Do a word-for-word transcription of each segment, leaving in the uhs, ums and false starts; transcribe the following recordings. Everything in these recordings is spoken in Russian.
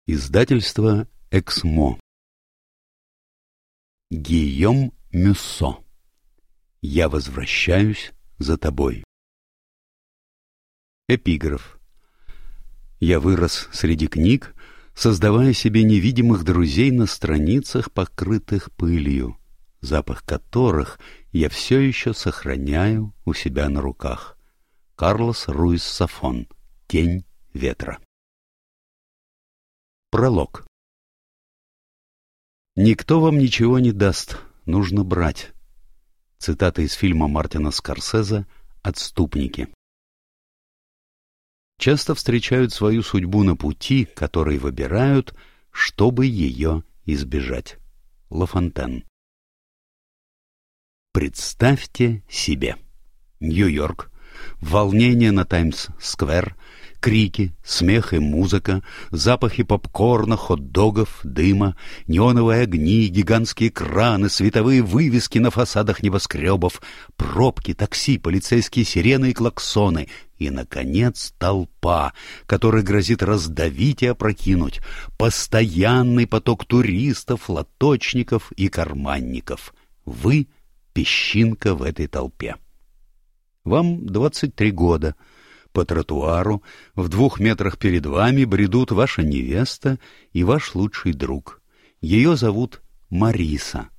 Издательство «Эксмо». Гийом Мюссо. «Я возвращаюсь за тобой». Эпиграф. Я вырос среди книг, создавая себе невидимых друзей на страницах, покрытых пылью, запах которых я все еще сохраняю у себя на руках. Карлос Руис Сафон. «Тень ветра». Пролог. «Никто вам ничего не даст, нужно брать». Цитата из фильма Мартина Скорсезе «Отступники». Часто встречают свою судьбу на пути, который выбирают, чтобы ее избежать. Ла Фонтен. Представьте себе. Нью-Йорк. Волнение на Таймс-сквер. Крики, смех и музыка, запахи попкорна, хот-догов, дыма, неоновые огни, гигантские краны, световые вывески на фасадах небоскребов, пробки, такси, полицейские сирены и клаксоны и, наконец, толпа, которая грозит раздавить и опрокинуть, постоянный поток туристов, лоточников и карманников. Вы — песчинка в этой толпе. Вам двадцать три года. По тротуару в двух метрах перед вами бредут ваша невеста и ваш лучший друг. Ее зовут Мариса.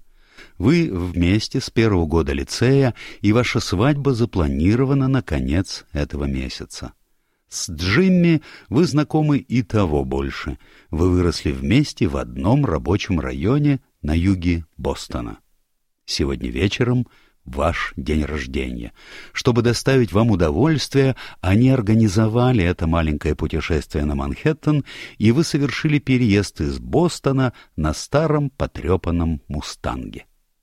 Вы вместе с первого года лицея, и ваша свадьба запланирована на конец этого месяца. С Джимми вы знакомы и того больше. Вы выросли вместе в одном рабочем районе на юге Бостона. Сегодня вечером ваш день рождения. Чтобы доставить вам удовольствие, они организовали это маленькое путешествие на Манхэттен, и вы совершили переезд из Бостона на старом потрепанном «Мустанге».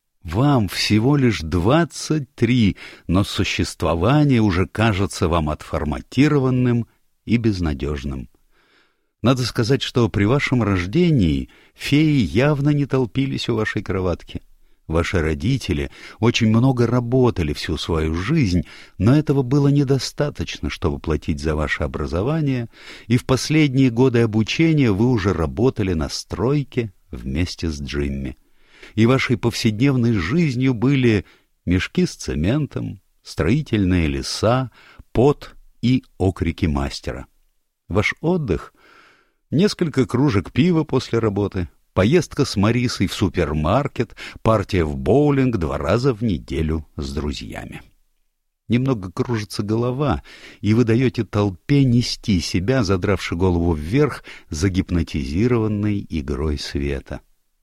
Вам всего лишь двадцать три, но существование уже кажется вам отформатированным и безнадежным. Надо сказать, что при вашем рождении феи явно не толпились у вашей кроватки. Ваши родители очень много работали всю свою жизнь, но этого было недостаточно, чтобы платить за ваше образование, и в последние годы обучения вы уже работали на стройке вместе с Джимми. И вашей повседневной жизнью были мешки с цементом, строительные леса, пот и окрики мастера. Ваш отдых — несколько кружек пива после работы, поездка с Марисой в супермаркет, партия в боулинг два раза в неделю с друзьями. Немного кружится голова, и вы даете толпе нести себя, задравши голову вверх, загипнотизированной игрой света.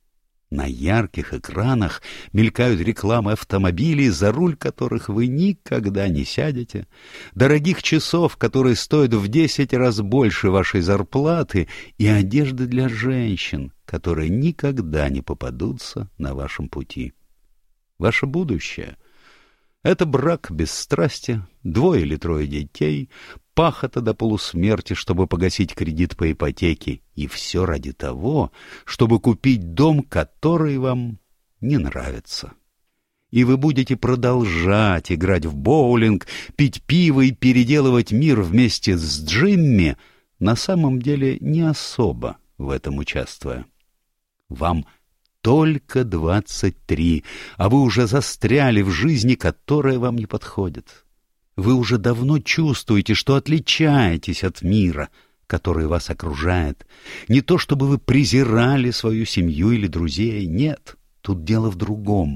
На ярких экранах мелькают рекламы автомобилей, за руль которых вы никогда не сядете, дорогих часов, которые стоят в десять раз больше вашей зарплаты, и одежды для женщин, которые никогда не попадутся на вашем пути. Ваше будущее — это брак без страсти, двое или трое детей, пахота до полусмерти, чтобы погасить кредит по ипотеке, и все ради того, чтобы купить дом, который вам не нравится. И вы будете продолжать играть в боулинг, пить пиво и переделывать мир вместе с Джимми, на самом деле не особо в этом участвуя. Вам только двадцать три, а вы уже застряли в жизни, которая вам не подходит. Вы уже давно чувствуете, что отличаетесь от мира, который вас окружает. Не то чтобы вы презирали свою семью или друзей, нет, тут дело в другом.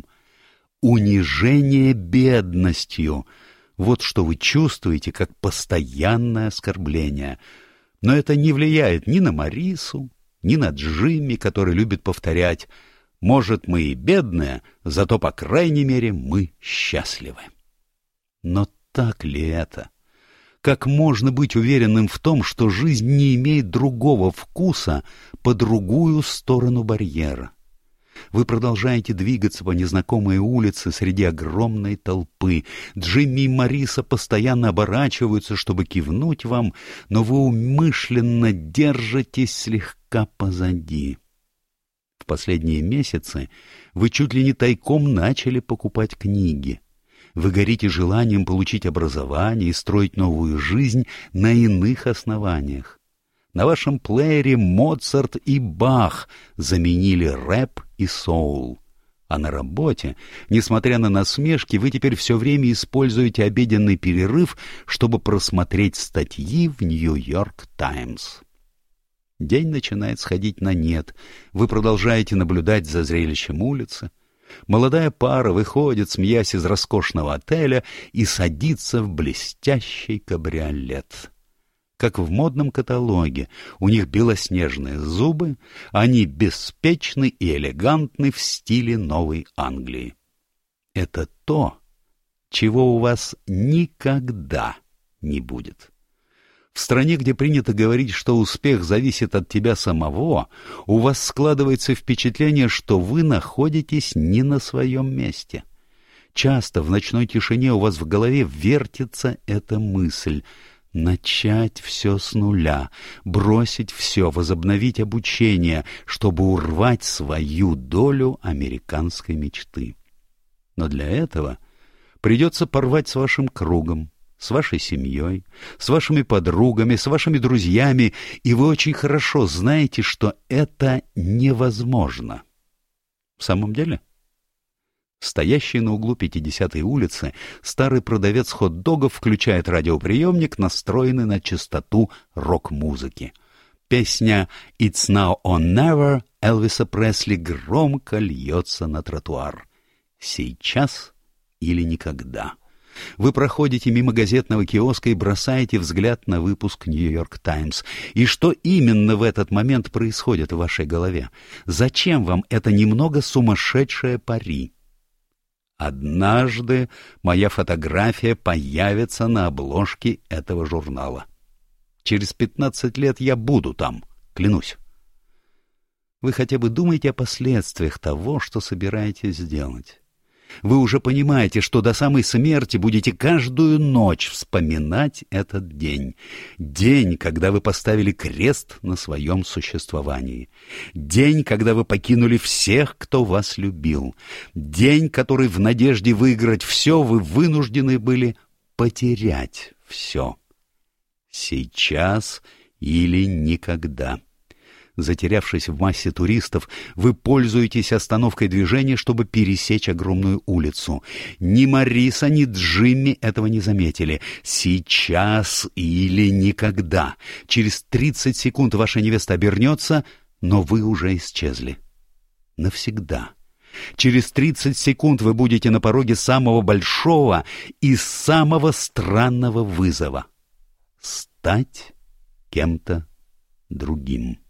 Унижение бедностью — вот что вы чувствуете как постоянное оскорбление. Но это не влияет ни на Марису, ни на Джимми, который любит повторять: «Может, мы и бедные, зато, по крайней мере, мы счастливы». Но так ли это? Как можно быть уверенным в том, что жизнь не имеет другого вкуса по другую сторону барьера? Вы продолжаете двигаться по незнакомой улице среди огромной толпы. Джимми и Мариса постоянно оборачиваются, чтобы кивнуть вам, но вы умышленно держитесь слегка позади. В последние месяцы вы чуть ли не тайком начали покупать книги. Вы горите желанием получить образование и строить новую жизнь на иных основаниях. На вашем плеере Моцарт и Бах заменили рэп и соул. А на работе, несмотря на насмешки, вы теперь все время используете обеденный перерыв, чтобы просмотреть статьи в «Нью-Йорк Таймс». День начинает сходить на нет, вы продолжаете наблюдать за зрелищем улицы. Молодая пара выходит, смеясь, из роскошного отеля и садится в блестящий кабриолет. Как в модном каталоге, у них белоснежные зубы, они беспечны и элегантны в стиле Новой Англии. Это то, чего у вас никогда не будет. В стране, где принято говорить, что успех зависит от тебя самого, у вас складывается впечатление, что вы находитесь не на своем месте. Часто в ночной тишине у вас в голове вертится эта мысль — начать все с нуля, бросить все, возобновить обучение, чтобы урвать свою долю американской мечты. Но для этого придется порвать с вашим кругом, с вашей семьей, с вашими подругами, с вашими друзьями, и вы очень хорошо знаете, что это невозможно. В самом деле? Стоящий на углу пятидесятой улицы старый продавец хот-догов включает радиоприемник, настроенный на частоту рок-музыки. Песня «It's Now or Never» Элвиса Пресли громко льется на тротуар. Сейчас или никогда. Вы проходите мимо газетного киоска и бросаете взгляд на выпуск «Нью-Йорк Таймс». И что именно в этот момент происходит в вашей голове? Зачем вам это немного сумасшедшее пари? Однажды моя фотография появится на обложке этого журнала. Через пятнадцать лет я буду там, клянусь. Вы хотя бы думаете о последствиях того, что собираетесь сделать. Вы уже понимаете, что до самой смерти будете каждую ночь вспоминать этот день. День, когда вы поставили крест на своем существовании. День, когда вы покинули всех, кто вас любил. День, который в надежде выиграть все, вы вынуждены были потерять все. Сейчас или никогда. Затерявшись в массе туристов, вы пользуетесь остановкой движения, чтобы пересечь огромную улицу. Ни Мариса, ни Джимми этого не заметили. Сейчас или никогда. Через тридцать секунд ваша невеста обернется, но вы уже исчезли. Навсегда. Через тридцать секунд вы будете на пороге самого большого и самого странного вызова — стать кем-то другим.